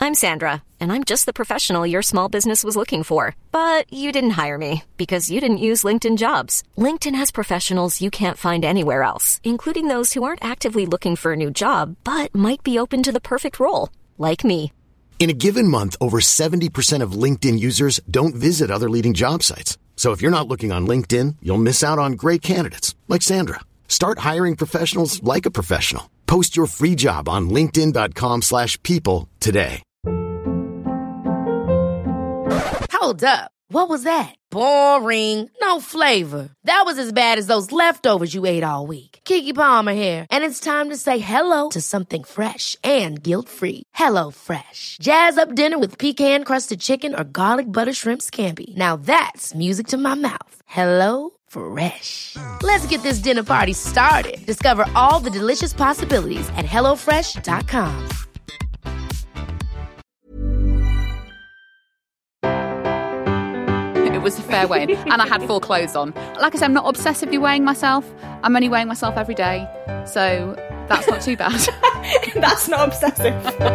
I'm Sandra, and I'm just the professional your small business was looking for. But you didn't hire me because you didn't use LinkedIn Jobs. LinkedIn has professionals you can't find anywhere else, including those who aren't actively looking for a new job, but might be open to the perfect role, like me. In a given month, over 70% of LinkedIn users don't visit other leading job sites. So if you're not looking on LinkedIn, you'll miss out on great candidates like Sandra. Start hiring professionals like a professional. Post your free job on linkedin.com/people today. Hold up. What was that? Boring. No flavor. That was as bad as those leftovers you ate all week. Keke Palmer here, and it's time to say hello to something fresh and guilt-free. Hello Fresh. Jazz up dinner with pecan-crusted chicken or garlic butter shrimp scampi. Now that's music to my mouth. Hello Fresh. Let's get this dinner party started. Discover all the delicious possibilities at hellofresh.com. It was a fair weigh-in, and I had full clothes on. Like I said, I'm not obsessively weighing myself. I'm only weighing myself every day, so that's not too bad. That's not obsessive.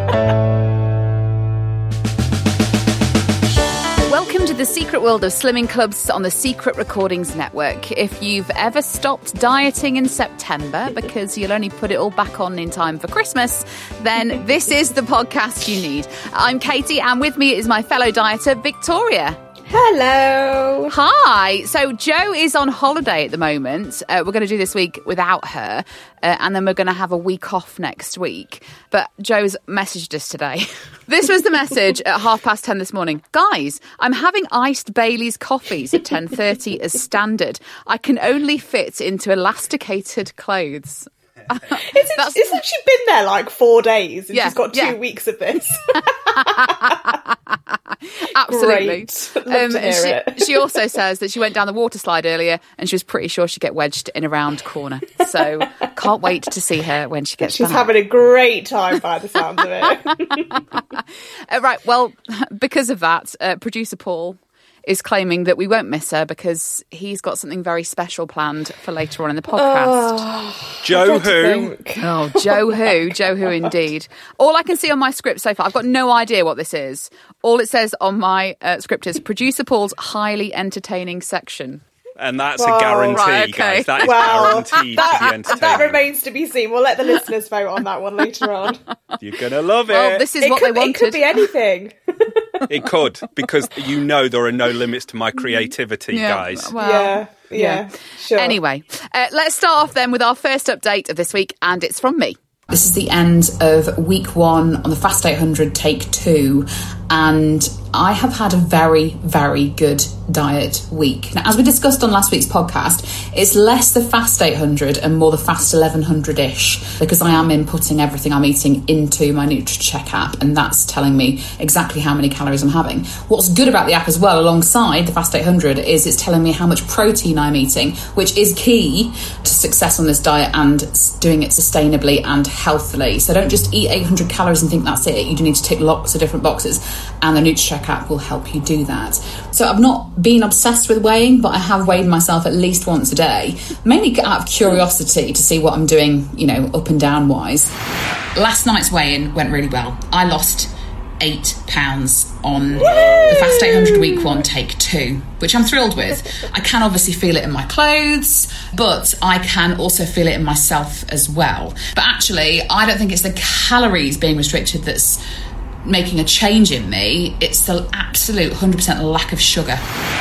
Welcome to the secret world of slimming clubs on the Secret Recordings Network. If you've ever stopped dieting in September because you'll only put it all back on in time for Christmas, then this is the podcast you need. I'm Katie, and with me is my fellow dieter, Victoria. Hello. Hi. So Jo is on holiday at the moment. We're going to do this week without her, and then we're going to have a week off next week. But Jo's messaged us today. This was the message at 10:30 this morning. Guys, I'm having iced Bailey's coffees at 10:30 as standard. I can only fit into elasticated clothes. Isn't she been there like 4 days and she's got 2 weeks of this? Absolutely. Love to hear it. She also says that she went down the water slide earlier and she was pretty sure she'd get wedged in a round corner. So can't wait to see her when she gets back. She's having a great time by the sound of it. Right, well, because of that, producer Paul is claiming that we won't miss her because he's got something very special planned for later on in the podcast. Jo who? Oh, Jo who? Jo who indeed. All I can see on my script so far, I've got no idea what this is. All it says on my script is producer Paul's highly entertaining section. And that's a guarantee, right, okay. guys. That is guaranteed to be entertaining. That remains to be seen. We'll let the listeners vote on that one later on. You're going to love it. Well, this is what they wanted. It could be anything. It could, because you know there are no limits to my creativity, guys. Well, yeah, sure. Anyway, let's start off then with our first update of this week, and it's from me. This is the end of week 1 on the Fast 800 take 2, and I have had a very, very good diet week. Now, as we discussed on last week's podcast, it's less the Fast 800 and more the Fast 1100-ish, because I am inputting everything I'm eating into my NutriCheck app, and that's telling me exactly how many calories I'm having. What's good about the app as well, alongside the Fast 800, is it's telling me how much protein I'm eating, which is key to success on this diet and doing it sustainably and healthily. So don't just eat 800 calories and think that's it. You do need to tick lots of different boxes, and the NutriCheck app will help you do that. So I've not been obsessed with weighing, but I have weighed myself at least once a day, mainly out of curiosity to see what I'm doing, up and down wise. Last night's weigh-in went really well. I lost 8 pounds on the Fast 800 week 1 take 2, which I'm thrilled with. I can obviously feel it in my clothes, but I can also feel it in myself as well. But actually, I don't think it's the calories being restricted that's making a change in me. It's the absolute 100% lack of sugar.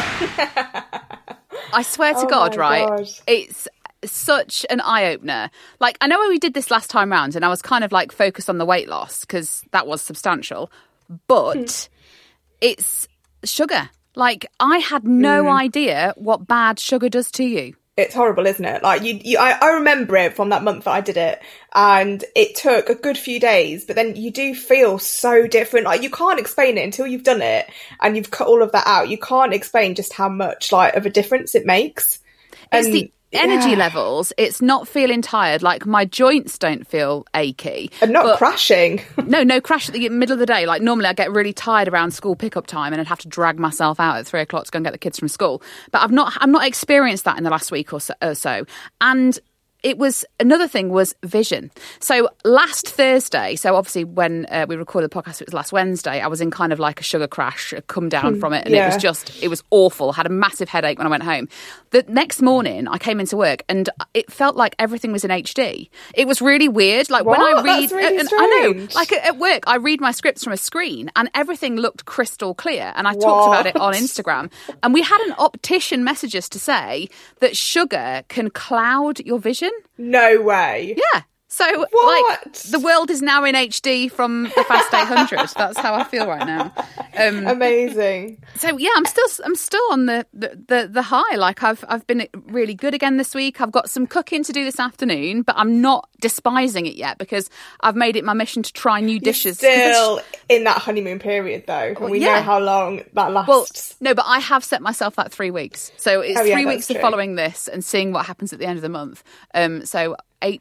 I swear to God, right? gosh. It's such an eye-opener. Like, I know when we did this last time round and I was kind of like focused on the weight loss because that was substantial, but it's sugar. Like, I had no idea what bad sugar does to you. It's horrible, isn't it? Like I remember it from that month that I did it, and it took a good few days, but then you do feel so different. Like, you can't explain it until you've done it and you've cut all of that out. You can't explain just how much of a difference it makes. It's the energy levels. It's not feeling tired. Like, my joints don't feel achy. And not crashing. No crash at the middle of the day. Like, normally I get really tired around school pickup time and I'd have to drag myself out at 3 o'clock to go and get the kids from school. But I've not experienced that in the last week or so. And it was another thing was vision. So last Thursday, so obviously when we recorded the podcast, it was last Wednesday, I was in kind of like a sugar crash, come down from it. And it was awful. Had a massive headache when I went home. The next morning I came into work and it felt like everything was in HD. It was really weird. Like when I read, That's really I know, strange. like at work, I read my scripts from a screen and everything looked crystal clear. And I talked about it on Instagram. And we had an optician message us to say that sugar can cloud your vision. No way. Yeah. So, What? the world is now in HD from the Fast 800. That's how I feel right now. Amazing. So yeah, I'm still on the high. Like I've been really good again this week. I've got some cooking to do this afternoon, but I'm not despising it yet because I've made it my mission to try new dishes. Still in that honeymoon period though, and we know how long that lasts. Well, no, but I have set myself that 3 weeks. So it's 3 weeks of true. following this and seeing what happens at the end of the month. So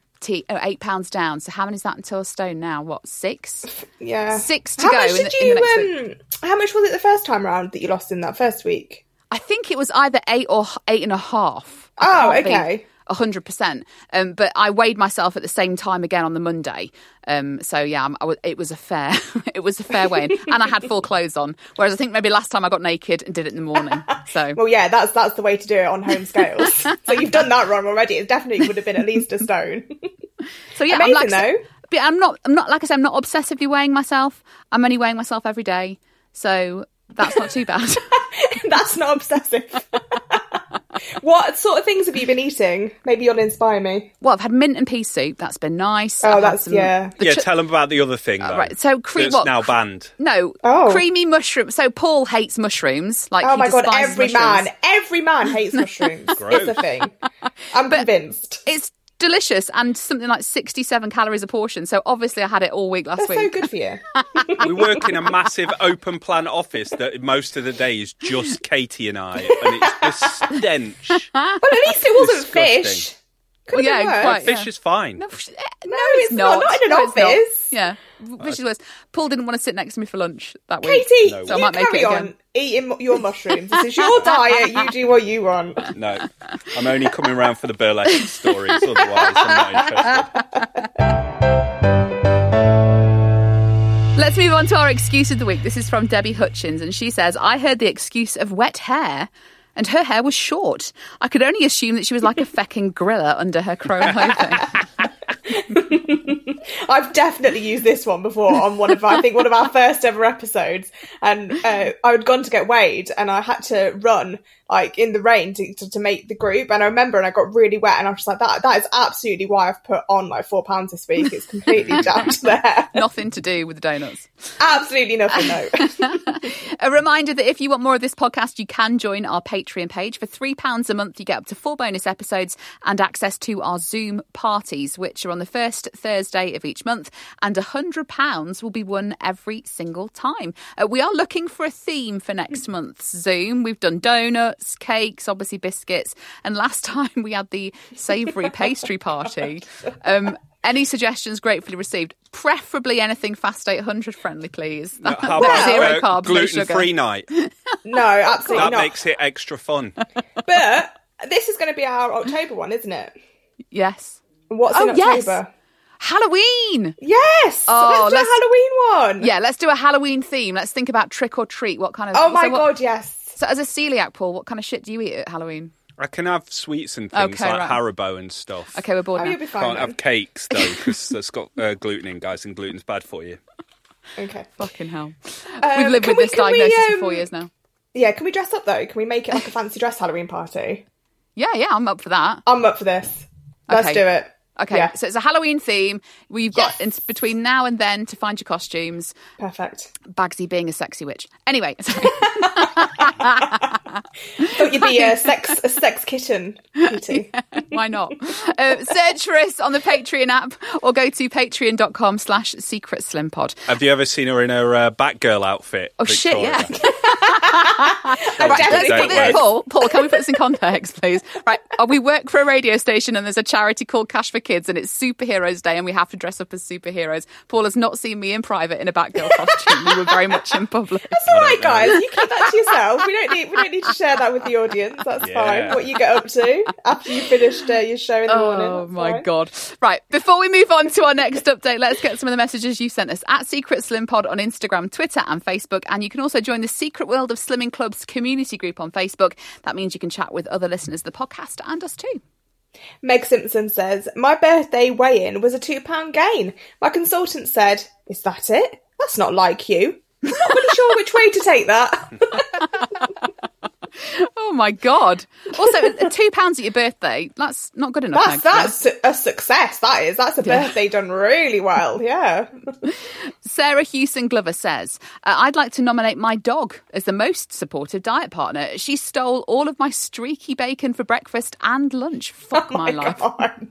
£8 down. So how many is that until a stone now? What, 6? Yeah. 6 to how go much in did the next week. How much was it the first time round that you lost in that first week? I think it was either 8 or 8.5. Oh, okay. 100%. But I weighed myself at the same time again on the Monday. So yeah, it was a fair weigh-in, and I had full clothes on. Whereas I think maybe last time I got naked and did it in the morning. So well, yeah, that's the way to do it on home scales. So you've done that wrong already. It definitely would have been at least a stone. So yeah, amazing though. But I'm not like I said, I'm not obsessively weighing myself. I'm only weighing myself every day. So that's not too bad. That's not obsessive. What sort of things have you been eating? Maybe you'll inspire me. Well, I've had mint and pea soup. That's been nice. Oh, I've that's had Tell them about the other thing, though. Right. So it's now banned. No. Oh. Creamy mushroom. So Paul hates mushrooms. Like, oh he my god, despises every man hates mushrooms. It's a thing. I'm convinced. It's delicious and something like 67 calories a portion. So obviously I had it all week last That's week. so good for you. We work in a massive open plan office that most of the day is just Katie and I, and it's the stench. Well, at least it wasn't Disgusting. fish. Well, yeah, Right, Fish is fine. No, it's not. Not in an it's not. office. Yeah, fish is worse. Paul didn't want to sit next to me for lunch that week. Katie, so I you might make carry it on again. eating your mushrooms. This is your diet. You do what you want. No, I'm only coming around for the burlesque stories. Otherwise, I'm not interested. Let's move on to our excuse of the week. This is from Debbie Hutchins, and she says, I heard the excuse of wet hair, and her hair was short. I could only assume that she was like a fecking gorilla under her chrome clothing. I've definitely used this one before on one of our first ever episodes, and I had gone to get weighed and I had to run like in the rain to make the group, and I remember and I got really wet and I was just like, that is absolutely why I've put on like 4 pounds this week. It's completely down to there. Nothing to do with the donuts. Absolutely nothing, no. A reminder that if you want more of this podcast, you can join our Patreon page. For £3 a month, you get up to 4 bonus episodes and access to our Zoom parties, which are on the first Thursday of each month, and £100 will be won every single time. We are looking for a theme for next month's Zoom. We've done donuts, cakes, obviously biscuits, and last time we had the savoury pastry party. Any suggestions gratefully received? Preferably anything Fast 800 friendly, please. How about zero carbs, no gluten-free sugar. night? No, absolutely That not. makes it extra fun. But this is going to be our October one, isn't it? Yes. What's in yes. October? Halloween! Yes! Oh, let's do a Halloween one! Yeah, let's do a Halloween theme. Let's think about trick or treat. What kind of... Oh my God, yes. So as a celiac, Paul, what kind of shit do you eat at Halloween? I can have sweets and things Okay, like right. Haribo and stuff. Okay, we're bored Oh, now. you'll be fine Can't then. have cakes, though, because that's got gluten in, guys, and gluten's bad for you. Okay. Fucking hell. We've lived can with this can diagnosis for 4 years now. Yeah, can we dress up though? Can we make it like a fancy dress Halloween party? Yeah, I'm up for that. I'm up for this. Let's Okay. do it. Okay, Yeah. so it's a Halloween theme. We've got between now and then to find your costumes. Perfect. Bagsy being a sexy witch. Anyway, sorry. Thought you'd be a sex kitten, Katie. Why not? Search for us on the Patreon app or go to patreon.com/secretslimpod. Have you ever seen her in her Batgirl outfit? Oh, shit, Victoria? yeah. Paul, can we put this in context, please? Right, we work for a radio station and there's a charity called Cash for Kids and it's Superheroes Day and we have to dress up as superheroes. Paul has not seen me in private in a Batgirl costume. We were very much in public. That's all right, guys. You keep that to yourself. We don't need to share that with the audience. That's fine. What you get up to after you finished your show in the morning. Oh my God. Right, before we move on to our next update, let's get some of the messages you sent us at Secret Slim Pod on Instagram, Twitter and Facebook. And you can also join the Secret World of Slimming Club's community group on Facebook. That means you can chat with other listeners of the podcast and us too. Meg Simpson says, my birthday weigh-in was a £2 gain. My consultant said, is that it? That's not like you. I'm not really sure which way to take that. Oh my God. Also, £2 at your birthday, that's not good enough. That's a success, that is. That's a birthday done really well, yeah. Sarah Hewson Glover says, I'd like to nominate my dog as the most supportive diet partner. She stole all of my streaky bacon for breakfast and lunch. Fuck my life. God.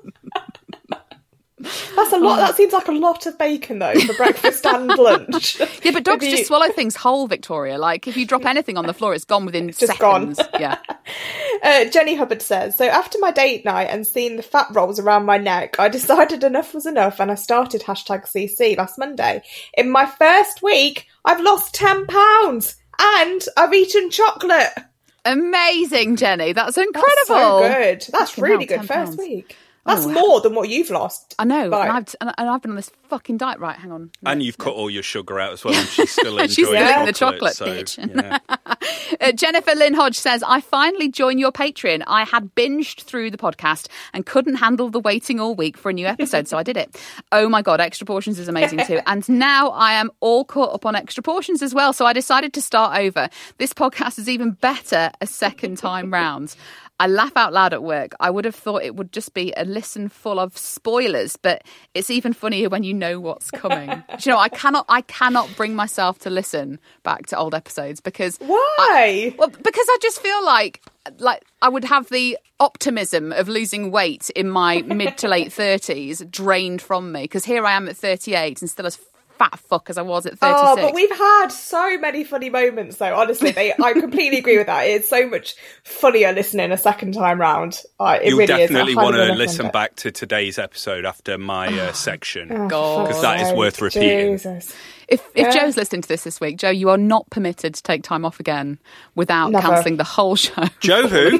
That's a lot. That seems like a lot of bacon, though, for breakfast and lunch. Yeah, but dogs just swallow things whole, Victoria. Like, if you drop anything on the floor, it's gone within seconds. Gone. Yeah. Jenny Hubbard says, so after my date night and seeing the fat rolls around my neck, I decided enough was enough and I started #CC last Monday. In my first week, I've lost 10 pounds and I've eaten chocolate. Amazing, Jenny. That's incredible. That's so good. That's really good first week. That's more than what you've lost. I know. Right. And I've been on this fucking diet. Right, hang on. And you've cut all your sugar out as well. And she's still enjoying she's still eating the chocolate, bitch. Yeah. Jennifer Lynn Hodge says, I finally joined your Patreon. I had binged through the podcast and couldn't handle the waiting all week for a new episode, so I did it. Oh my God, Extra Portions is amazing too. And now I am all caught up on Extra Portions as well, so I decided to start over. This podcast is even better a second time round. I laugh out loud at work. I would have thought it would just be a listen full of spoilers, but it's even funnier when you know what's coming. Do you know, I cannot bring myself to listen back to old episodes because... Why? Because I just feel like I would have the optimism of losing weight in my mid to late 30s drained from me, because here I am at 38 and still as fat fuck as I was at 36. Oh, but we've had so many funny moments, though. Honestly, I completely agree with that. It's so much funnier listening a second time round. You'll really definitely want to listen back to today's episode after my section, because that is worth repeating. Jesus. If Joe's listening to this week, Joe, you are not permitted to take time off again without cancelling the whole show. Joe who?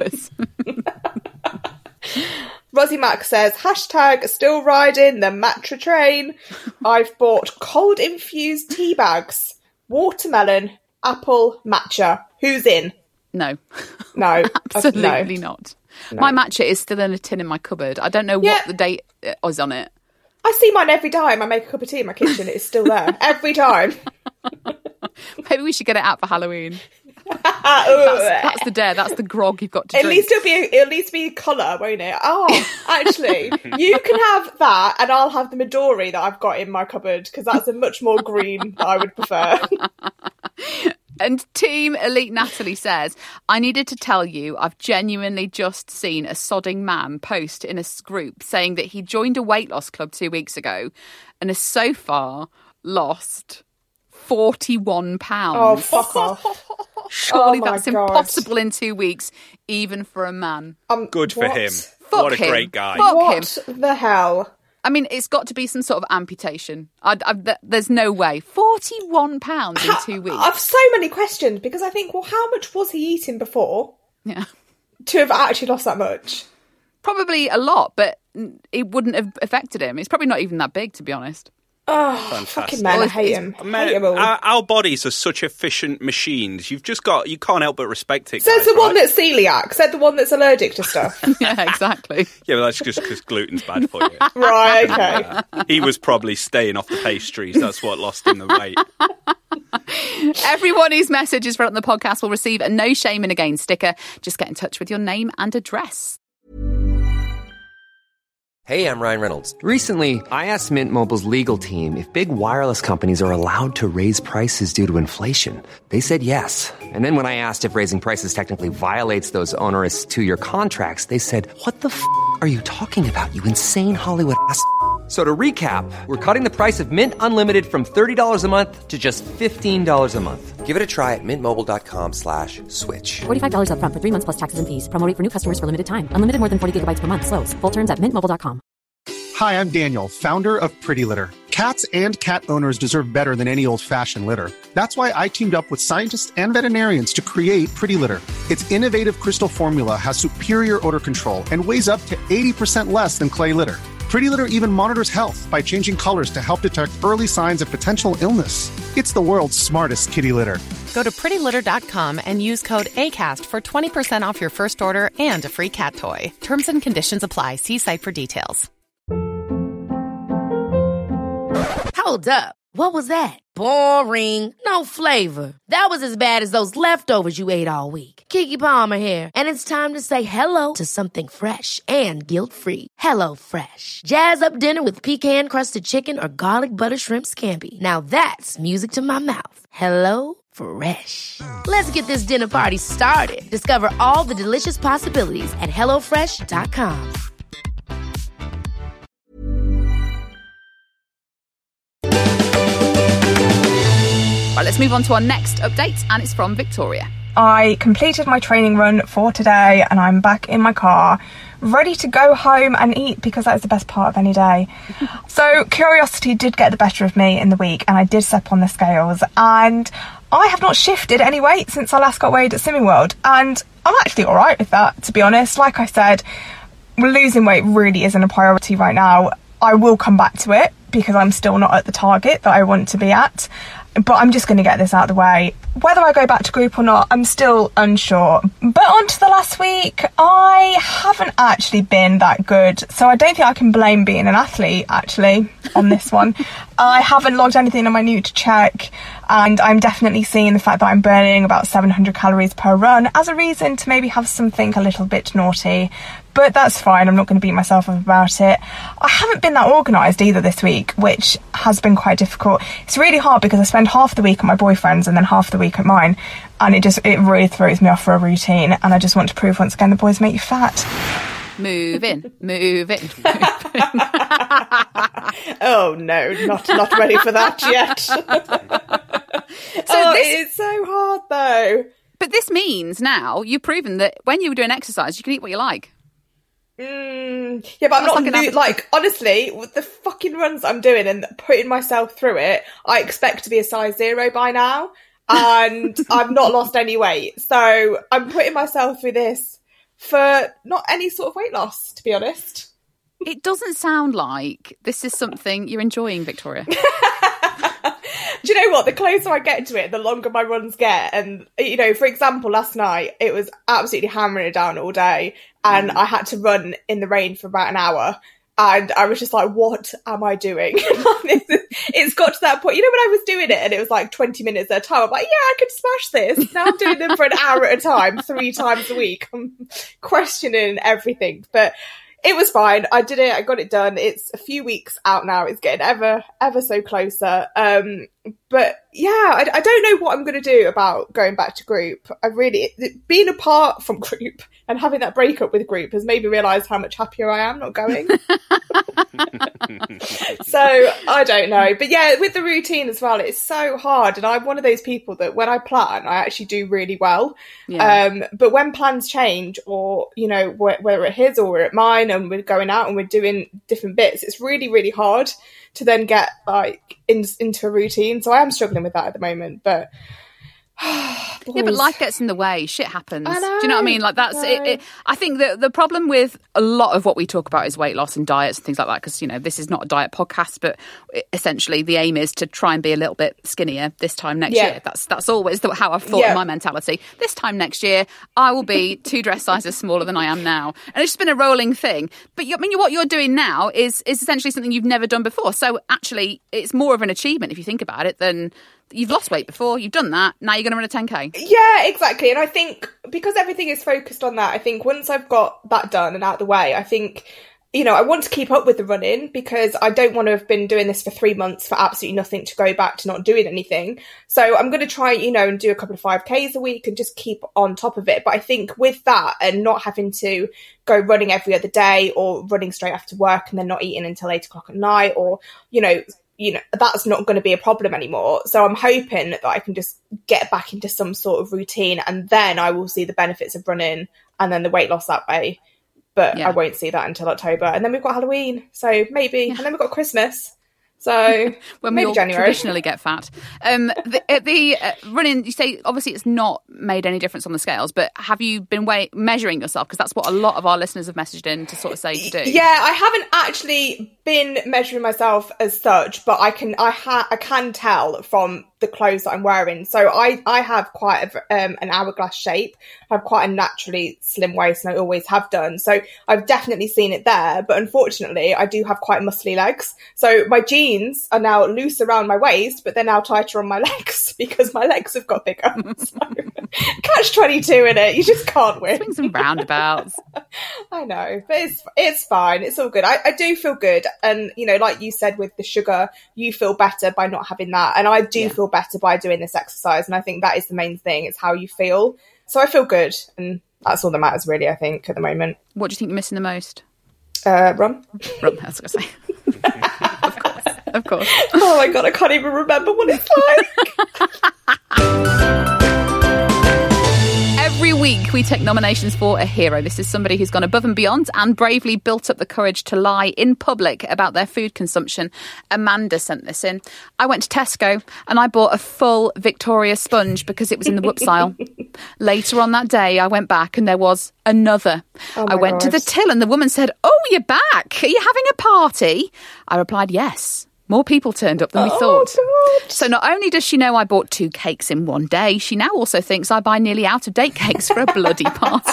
Rosie Mack says, #still riding the Matra train. I've bought cold infused tea bags, watermelon, apple, matcha. Who's in? No. No. Absolutely not. No. My matcha is still in a tin in my cupboard. I don't know what the date is on it. I see mine every time I make a cup of tea in my kitchen. It's still there. Every time. Maybe we should get it out for Halloween. That's the dare. That's the grog you've got to drink. At least be colour, won't it? Oh, actually, you can have that, and I'll have the Midori that I've got in my cupboard, because that's a much more green that I would prefer. And Team Elite Natalie says, I needed to tell you I've genuinely just seen a sodding man post in a group saying that he joined a weight loss club 2 weeks ago and has so far lost 41 pounds. Oh, fuck off. Surely that's impossible in 2 weeks, even for a man. Good for him. What a great guy. What the hell? I mean, it's got to be some sort of amputation. There's no way. 41 pounds in 2 weeks. I've so many questions, because I think, well, how much was he eating before? Yeah. To have actually lost that much? Probably a lot, but it wouldn't have affected him. It's probably not even that big, to be honest. Oh, fucking men, I hate him. Our bodies are such efficient machines. You can't help but respect it. Says the one that's celiac. Said the one that's allergic to stuff. Yeah, exactly. Yeah, well, that's just because gluten's bad for you. Right, okay. He was probably staying off the pastries. That's what lost him the weight. Everyone whose message is read on the podcast will receive a No Shaming Again sticker. Just get in touch with your name and address. Hey, I'm Ryan Reynolds. Recently, I asked Mint Mobile's legal team if big wireless companies are allowed to raise prices due to inflation. They said yes. And then when I asked if raising prices technically violates those onerous 2-year contracts, they said, what the f*** are you talking about, you insane Hollywood ass f- So to recap, we're cutting the price of Mint Unlimited from $30 a month to just $15 a month. Give it a try at mintmobile.com/switch. $45 up front for 3 months plus taxes and fees. Promo rate for new customers for limited time. Unlimited more than 40 gigabytes per month. Slows full terms at mintmobile.com. Hi, I'm Daniel, founder of Pretty Litter. Cats and cat owners deserve better than any old-fashioned litter. That's why I teamed up with scientists and veterinarians to create Pretty Litter. Its innovative crystal formula has superior odor control and weighs up to 80% less than clay litter. Pretty Litter even monitors health by changing colors to help detect early signs of potential illness. It's the world's smartest kitty litter. Go to prettylitter.com and use code ACAST for 20% off your first order and a free cat toy. Terms and conditions apply. See site for details. Hold up. What was that? Boring. No flavor. That was as bad as those leftovers you ate all week. Keke Palmer here, and it's time to say hello to something fresh and guilt-free. HelloFresh. Jazz up dinner with pecan-crusted chicken or garlic butter shrimp scampi. Now that's music to my mouth. HelloFresh. Let's get this dinner party started. Discover all the delicious possibilities at HelloFresh.com. Right, let's move on to our next update, and it's from Victoria. I completed my training run for today and I'm back in my car, ready to go home and eat because that is the best part of any day. So curiosity did get the better of me in the week and I did step on the scales and I have not shifted any weight since I last got weighed at Slimming World and I'm actually alright with that, to be honest. Like I said, losing weight really isn't a priority right now. I will come back to it because I'm still not at the target that I want to be at. But I'm just going to get this out of the way. Whether I go back to group or not, I'm still unsure. But on to the last week, I haven't actually been that good. So I don't think I can blame being an athlete, actually, on this one. I haven't logged anything on my Nut to check. And I'm definitely seeing the fact that I'm burning about 700 calories per run as a reason to maybe have something a little bit naughty. But that's fine, I'm not going to beat myself up about it. I haven't been that organised either this week, which has been quite difficult. It's really hard because I spend half the week at my boyfriend's and then half the week at mine. And it really throws me off for a routine. And I just want to prove once again the boys make you fat. Move in, move in. Oh no, not ready for that yet. It's so hard though. But this means now you've proven that when you're doing exercise, you can eat what you like. Yeah, but I'm not honestly, with the fucking runs I'm doing and putting myself through it, I expect to be a size 0 by now, and I've not lost any weight. So I'm putting myself through this for not any sort of weight loss, to be honest. It doesn't sound like this is something you're enjoying, Victoria. Do you know what? The closer I get to it, the longer my runs get. And, you know, for example, last night, it was absolutely hammering it down all day. And I had to run in the rain for about an hour. And I was just like, what am I doing? It's got to that point. You know, when I was doing it and it was like 20 minutes at a time, I'm like, yeah, I could smash this. Now I'm doing them for an hour at a time, 3 times a week. I'm questioning everything. But it was fine. I did it. I got it done. It's a few weeks out now. It's getting ever so closer. But yeah, I don't know what I'm going to do about going back to group. Being apart from group and having that breakup with group has made me realise how much happier I am not going. So I don't know. But yeah, with the routine as well, it's so hard. And I'm one of those people that when I plan, I actually do really well. Yeah. But when plans change or, you know, whether it's his or we're at mine and we're going out and we're doing different bits, it's really, really hard to then get like into a routine. So I am struggling with that at the moment, but yeah, but life gets in the way. Shit happens. I know, do you know what I mean? Like that's it. I think that the problem with a lot of what we talk about is weight loss and diets and things like that. Because you know, this is not a diet podcast, but essentially the aim is to try and be a little bit skinnier this time next year. That's always how I've thought in my mentality. This time next year, I will be 2 dress sizes smaller than I am now, and it's just been a rolling thing. But I mean, what you're doing now is essentially something you've never done before. So actually, it's more of an achievement if you think about it than. You've lost weight before, you've done that, now you're going to run a 10k. Yeah, exactly. And I think because everything is focused on that, I think once I've got that done and out of the way, I think, I want to keep up with the running because I don't want to have been doing this for 3 months for absolutely nothing to go back to not doing anything. So I'm going to try, and do a couple of 5Ks a week and just keep on top of it. But I think with that and not having to go running every other day or running straight after work and then not eating until 8 o'clock at night or, that's not going to be a problem anymore. So I'm hoping that I can just get back into some sort of routine and then I will see the benefits of running and then the weight loss that way. But I won't see that until October. And then we've got Halloween. So maybe. And then we've got Christmas. So when maybe we all January. Traditionally get fat. The running, you say, obviously it's not made any difference on the scales, but have you been measuring yourself? Because that's what a lot of our listeners have messaged in to sort of say to do. Yeah, I haven't actually been measuring myself as such, but I can tell from the clothes that I'm wearing. So I have quite an hourglass shape. I have quite a naturally slim waist and I always have done. So I've definitely seen it there. But unfortunately, I do have quite muscly legs. So my jeans are now loose around my waist, but they're now tighter on my legs because my legs have got bigger. So, catch-22 in it. You just can't win. Swings and roundabouts. I know, but it's fine. It's all good. I do feel good. And, like you said with the sugar, you feel better by not having that. And I do feel better by doing this exercise. And I think that is the main thing. It's how you feel. So I feel good. And that's all that matters, really, I think, at the moment. What do you think you're missing the most? Rum. Rum, I was going to say. Of course. Oh, my God, I can't even remember what it's like. Every week we take nominations for a hero. This is somebody who's gone above and beyond and bravely built up the courage to lie in public about their food consumption. Amanda sent this in. I went to Tesco and I bought a full Victoria sponge because it was in the whoops aisle. Later on that day, I went back and there was another. I went to the till and the woman said, "Oh, you're back. Are you having a party?" I replied, "Yes." More people turned up than we thought. God. So not only does she know I bought 2 cakes in one day, she now also thinks I buy nearly out-of-date cakes for a bloody party.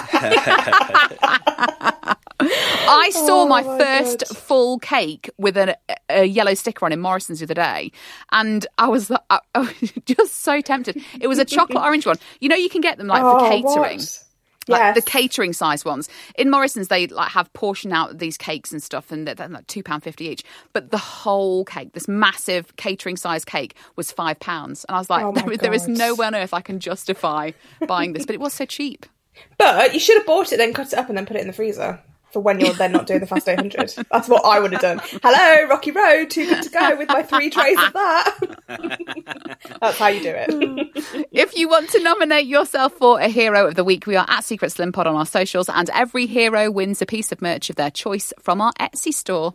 I saw my first full cake with a yellow sticker on in Morrison's the other day, and I was just so tempted. It was a chocolate orange one. You can get them for catering. What? Like the catering size ones. In Morrison's, they have portion out these cakes and stuff, and they're like £2.50 each. But the whole cake, this massive catering size cake, was £5. And I was like, there is no way on earth I can justify buying this. But it was so cheap. But you should have bought it, then cut it up and then put it in the freezer for when you're then not doing the Fast 800. That's what I would have done. Hello, Rocky Road, too good to go with my 3 trays of that. That's how you do it. If you want to nominate yourself for a hero of the week, we are at Secret Slim Pod on our socials, and every hero wins a piece of merch of their choice from our Etsy store.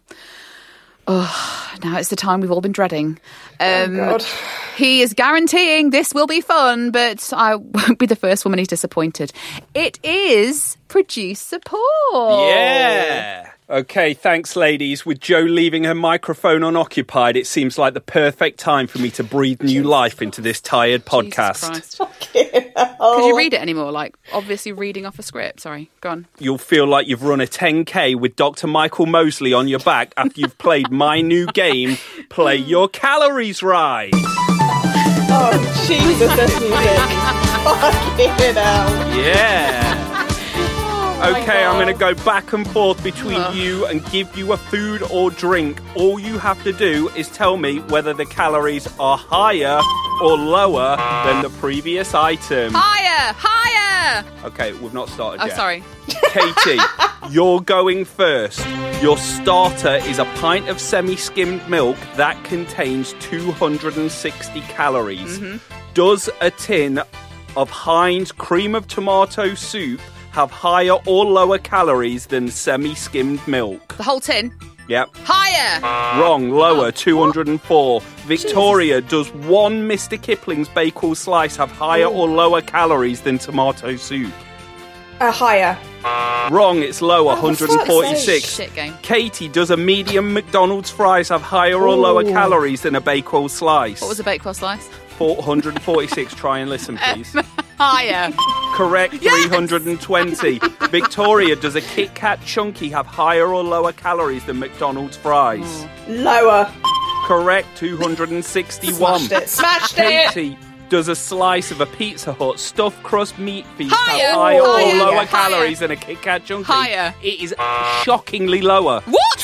Oh, now it's the time we've all been dreading. God. He is guaranteeing this will be fun, but I won't be the first woman he's disappointed. It is producer Paul. Yeah. Okay, thanks, ladies. With Jo leaving her microphone unoccupied, it seems like the perfect time for me to breathe new life into this tired podcast. Could you read it anymore? Obviously reading off a script. Sorry, go on. You'll feel like you've run a 10K with Dr. Michael Mosley on your back after you've played my new game, Play Your Calories Right. Oh, Jesus, that's music. Fucking hell. Yeah. Okay, I'm going to go back and forth between you and give you a food or drink. All you have to do is tell me whether the calories are higher or lower than the previous item. Higher! Okay, we've not started yet. Oh, sorry. Katie, you're going first. Your starter is a pint of semi-skimmed milk that contains 260 calories. Mm-hmm. Does a tin of Heinz cream of tomato soup have higher or lower calories than semi-skimmed milk? The whole tin? Yep. Higher! Wrong, lower, 204. Victoria, does one Mr. Kipling's Bakewell slice have higher or lower calories than tomato soup? Higher. Wrong, it's lower, 146. Shit game. Katie, does a medium McDonald's fries have higher or lower calories than a Bakewell slice? What was a Bakewell slice? 446. Try and listen, please. Higher. Correct, 320. Victoria, does a Kit Kat Chunky have higher or lower calories than McDonald's fries? Lower. Correct, 261. Smashed it. Katie, Does a slice of a Pizza Hut stuffed crust meat feast Higher. have higher or Higher. lower Yeah. calories than a Kit Kat Chunky? Higher. It is shockingly lower. What?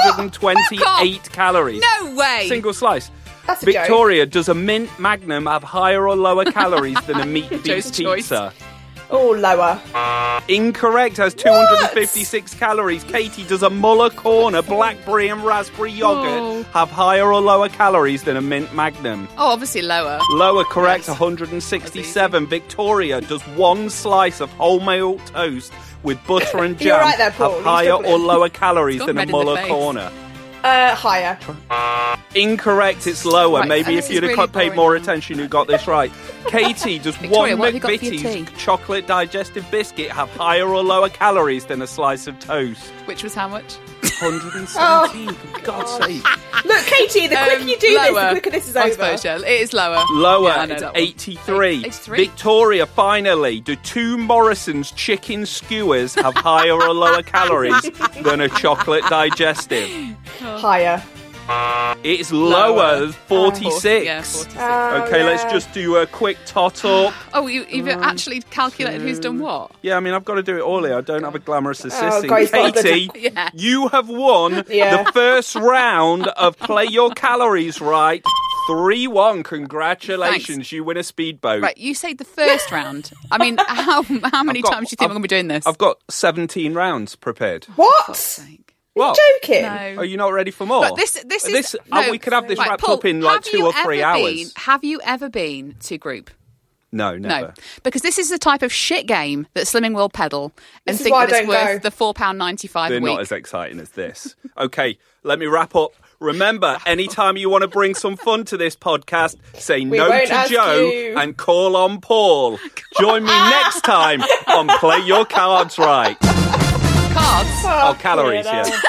228 calories. No way. Single slice. That's a Victoria, does a mint Magnum have higher or lower calories than a meat Joe's feast choice. pizza? Oh, lower. Incorrect, has 256 calories. Katie, does a Muller Corner blackberry and raspberry yogurt have higher or lower calories than a mint Magnum? Oh, obviously lower. Lower, correct, 167. Victoria, does one slice of wholemeal toast with butter and You're jam right there, Paul. have You're higher or struggling. lower calories It's than gone a red in the Muller face. Corner? Higher. Incorrect, it's lower. Right, Maybe and if this you'd is have really paid boring more now. attention, you got this right. Katie, does Victoria, one what have you got for your McVitie's tea? chocolate digestive biscuit have higher or lower calories than a slice of toast? Which was how much? 117, for God's sake. Look, Katie, the quicker you do this, the lower. quicker this is I over. suppose, yeah, it is lower. Lower, Yeah, I know it's that one. 83. 83? Victoria, finally, do two Morrison's chicken skewers have higher or lower calories than a chocolate digestive? Higher. It is lower, there's 46. Yeah, 46. Okay, let's just do a quick tot up. Oh, you've actually calculated who's done what? Yeah, I mean, I've got to do it all here. I don't have a glamorous assistant. God, he's got Katie, the- Yeah. you have won Yeah. the first round of Play Your Calories Right. 3-1. Congratulations. Thanks. You win a speedboat. Right, you say the first round. I mean, how many times do you think I'm going to be doing this? I've got 17 rounds prepared. What? Sake. What? Joking? No. Are you not ready for more? But this is no. we could have this Right, wrapped Paul, up in like have 2 you or 3 ever hours. been- have you ever been to group? No, never. No, because this is the type of shit game that Slimming will peddle and This is think why that I it's don't worth the £4.95 They're a week. not as exciting as this. Okay, let me wrap up. Remember, anytime you want to bring some fun to this podcast, say no won't to ask Joe you. and call on Paul. Join me next time on Play Your Cards Right. Cards. Oh, calories, yeah. yeah.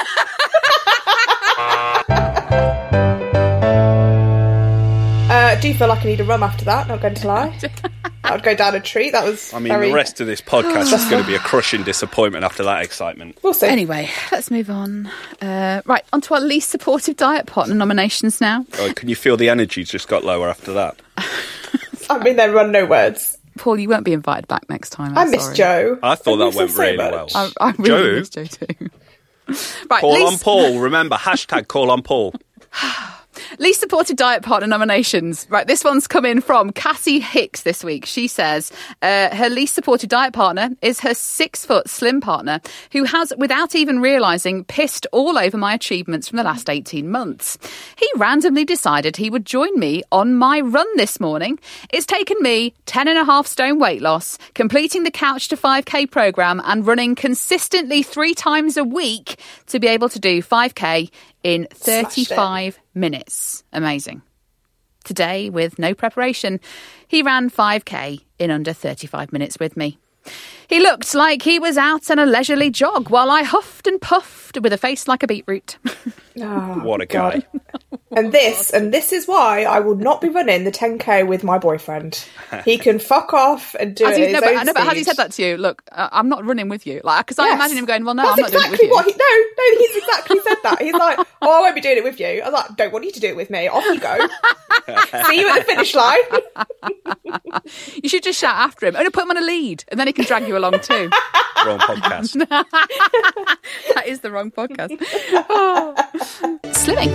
I do feel like I need a rum after that, not going to lie. I'd go down a treat. That was I mean, very... the rest of this podcast is going to be a crushing disappointment after that excitement. We'll see. Anyway, let's move on. Right, on to our least supportive diet partner nominations now. Oh, can you feel the energy just got lower after that? I mean, there run no words. Paul, you won't be invited back next time. I I'm miss sorry. Joe. I thought I that miss him went so really much. well. I really Joe? miss Joe too. Right, Call on least, Paul. Remember, hashtag call on Paul. least supported diet partner nominations. Right, this one's come in from Cassie Hicks this week. She says her least supported diet partner is her 6-foot slim partner who has, without even realising, pissed all over my achievements from the last 18 months. He randomly decided he would join me on my run this morning. It's taken me 10.5 stone weight loss, completing the Couch to 5K programme and running consistently 3 times a week to be able to do 5K in 35 minutes. Amazing. Today, with no preparation, he ran 5K in under 35 minutes with me. He looked like he was out on a leisurely jog while I huffed and puffed with a face like a beetroot. Oh, What a guy. And this is why I will not be running the 10k with my boyfriend. He can fuck off and do it. No, but has he said that to you? Look, I'm not running with you. Like, because I Yes. imagine him going, well, no, That's I'm not exactly doing it with you. No, he's exactly said that. He's like, oh, I won't be doing it with you. I was like, don't want you to do it with me. Off you go. See you at the finish line. You should just shout after him. Only put him on a lead, and then he can drag you along too. Wrong podcast. That is the wrong podcast. Oh. Slimming.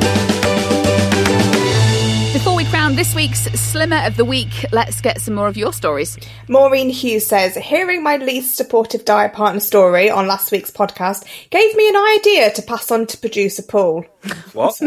Before we crown this week's Slimmer of the Week, let's get some more of your stories. Maureen Hughes says, hearing my least supportive diet partner story on last week's podcast gave me an idea to pass on to producer Paul. What?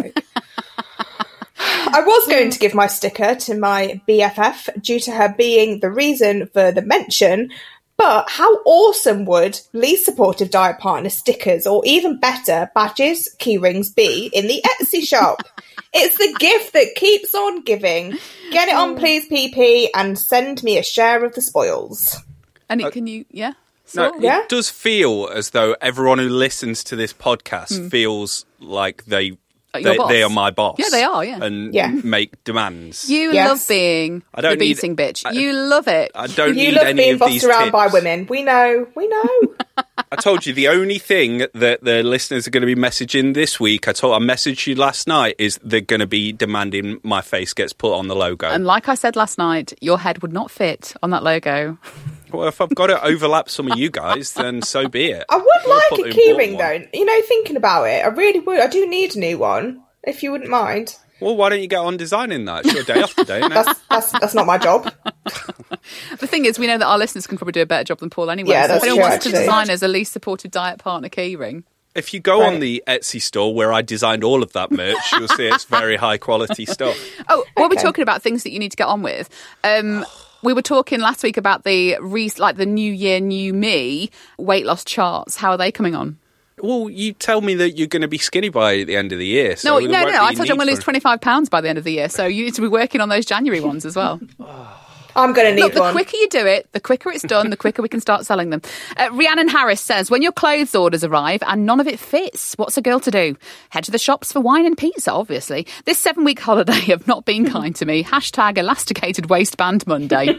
I was going to give my sticker to my BFF due to her being the reason for the mention, but how awesome would least supportive diet partner stickers or even better badges, key rings be in the Etsy shop? It's the gift that keeps on giving. Get it on please PP and send me a share of the spoils. And can you, yeah? No, So- Yeah? it does feel as though everyone who listens to this podcast feels like they Your boss. They are my boss. Yeah, they are, yeah. And make demands. You love being the beating bitch. You love it. I don't You need love any being of bossed these around tips. by women. We know. I told you the only thing that the listeners are going to be messaging this week, I messaged you last night, is they're going to be demanding my face gets put on the logo. And like I said last night, your head would not fit on that logo. Well, if I've got to overlap some of you guys, then so be it. I would like a keyring though. You know, thinking about it, I really would. I do need a new one, if you wouldn't mind. Well, why don't you get on designing that? It's your day off today, isn't it? That's not my job. The thing is, we know that our listeners can probably do a better job than Paul anyway. Yeah, so that's if anyone true, wants to actually. design us a least supported diet partner keyring. If you go on the Etsy store where I designed all of that merch, you'll see it's very high quality stuff. Oh, while we're talking about things that you need to get on with, we were talking last week about the New Year, New Me weight loss charts. How are they coming on? Well, you tell me that you're going to be skinny by the end of the year. So No. I told you I'm going to lose 25 pounds by the end of the year. So you need to be working on those January ones as well. I'm going to need Look, the one. quicker you do it, the quicker it's done, the quicker we can start selling them. Rhiannon Harris says, when your clothes orders arrive and none of it fits, what's a girl to do? Head to the shops for wine and pizza, obviously. This 7-week holiday have not been kind to me. # elasticated waistband Monday.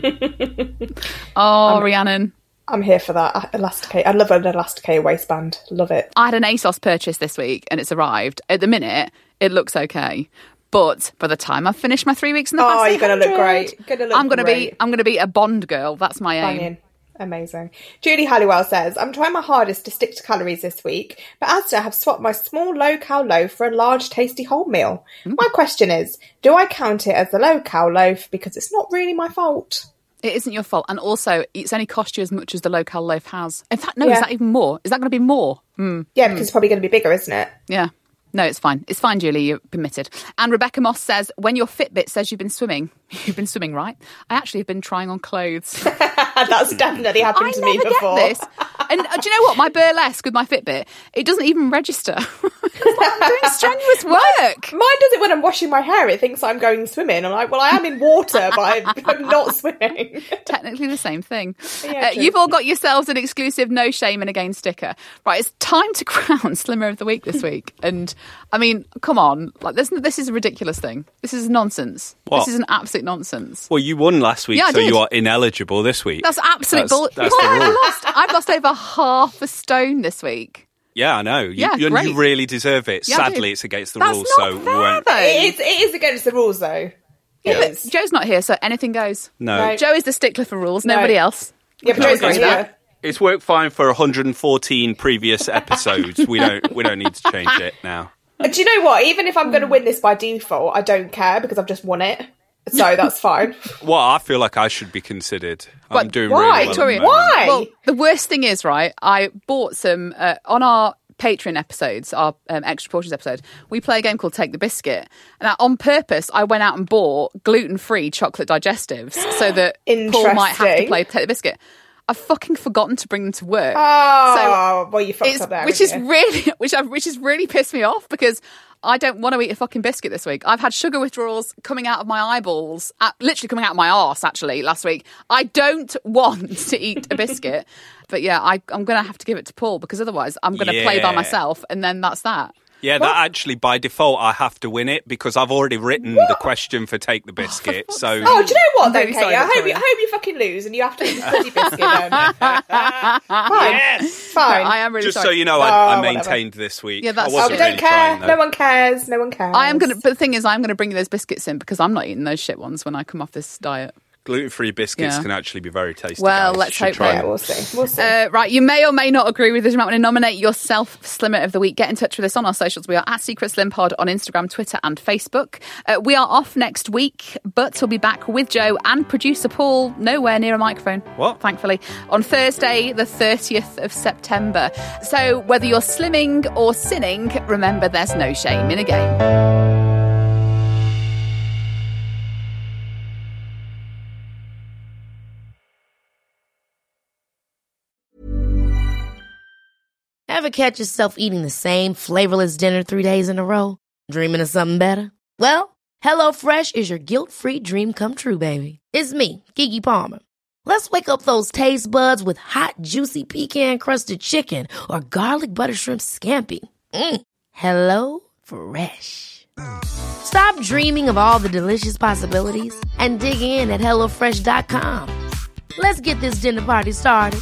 Rhiannon. I'm here for that. Elasticate. I love an elasticated waistband. Love it. I had an ASOS purchase this week and it's arrived. At the minute, it looks okay. But by the time I've finished my 3 weeks in the past, you're going to look great. I'm going to be a Bond girl. That's my aim. Banging. Amazing. Julie Halliwell says, I'm trying my hardest to stick to calories this week, but Asda have swapped my small low-cal loaf for a large tasty wholemeal. My question is, do I count it as a low-cal loaf because it's not really my fault? It isn't your fault. And also, it's only cost you as much as the low-cal loaf has. In fact, no, is that even more? Is that going to be more? Yeah, because it's probably going to be bigger, isn't it? Yeah. No, it's fine. It's fine, Julie. You're permitted. And Rebecca Moss says, when your Fitbit says you've been swimming, right? I actually have been trying on clothes. That's definitely happened to me before. Get this. And do you know what? My burlesque with my Fitbit, it doesn't even register. I'm doing strenuous work. Mine does it when I'm washing my hair. It thinks I'm going swimming. I'm like, well, I am in water, but I'm not swimming. Technically the same thing. Yeah, you've all got yourselves an exclusive No Shame and Again sticker. Right, it's time to crown Slimmer of the Week this week. And, I mean, come on. Like, this is a ridiculous thing. This is nonsense. What? This is an absolute nonsense. Well, you won last week, Yeah, I so did. you are ineligible this week. That's absolute bull. That's the rule. I've lost over half a stone this week. Yeah, I know. Great. You really deserve it. Yeah, I do. Sadly, it's against the That's rules, not so we fair, won't. though. It is against the rules, though. Yeah, It but is. Joe's not here, so anything goes. No. Joe is the stickler for rules, No. nobody else. Yeah, but No, Joe's not it's here. It's worked fine for 114 previous episodes. We don't need to change it now. Do you know what? Even if I'm going to win this by default, I don't care because I've just won it. So that's fine. Well, I feel like I should be considered. I'm doing why? really well. Victoria, at the moment. Why? Well, the worst thing is, right, I bought some, on our Patreon episodes, our Extra Portions episode, we play a game called Take the Biscuit. And on purpose, I went out and bought gluten-free chocolate digestives so that Paul might have to play Take the Biscuit. I've fucking forgotten to bring them to work. Oh, well, you fucked up there. Which is really pissed me off because I don't want to eat a fucking biscuit this week. I've had sugar withdrawals coming out of my eyeballs, literally coming out of my arse, actually, last week. I don't want to eat a biscuit. But yeah, I'm going to have to give it to Paul because otherwise I'm going to play by myself and then that's that. Yeah, that actually, by default, I have to win it because I've already written the question for Take the Biscuit. So, Oh, do you know what, I'm then, really Katie? sorry, I hope Victoria. you fucking lose and you have to eat the bloody biscuit then. Fine. Yes! Fine. I am really just sorry. so you know, I whatever. maintained this week. Yeah, that's- I Oh, wasn't we don't really care. trying, though. No one cares. No one cares. But the thing is, I'm going to bring you those biscuits in because I'm not eating those shit ones when I come off this diet. Gluten-free biscuits Yeah. can actually be very tasty. Well, guys. let's You should hope try so. Yeah, them. we'll see. We'll see. Right, you may or may not agree with this. You might want to nominate yourself Slimmer of the Week. Get in touch with us on our socials. We are at Secret Slim Pod on Instagram, Twitter and Facebook. We are off next week, but we'll be back with Joe and producer Paul, nowhere near a microphone. What? Thankfully. On Thursday, the 30th of September. So whether you're slimming or sinning, remember there's no shame in a game. Ever catch yourself eating the same flavorless dinner 3 days in a row? Dreaming of something better? Well, HelloFresh is your guilt-free dream come true, baby. It's me, Keke Palmer. Let's wake up those taste buds with hot, juicy pecan-crusted chicken or garlic butter shrimp scampi. Hello Fresh. Stop dreaming of all the delicious possibilities and dig in at HelloFresh.com. Let's get this dinner party started.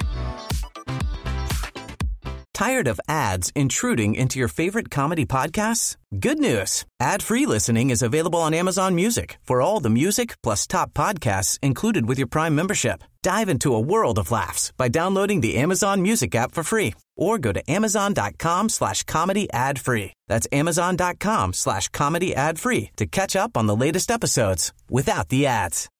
Tired of ads intruding into your favorite comedy podcasts? Good news. Ad-free listening is available on Amazon Music for all the music plus top podcasts included with your Prime membership. Dive into a world of laughs by downloading the Amazon Music app for free or go to amazon.com/comedy ad-free. That's amazon.com/comedy ad-free to catch up on the latest episodes without the ads.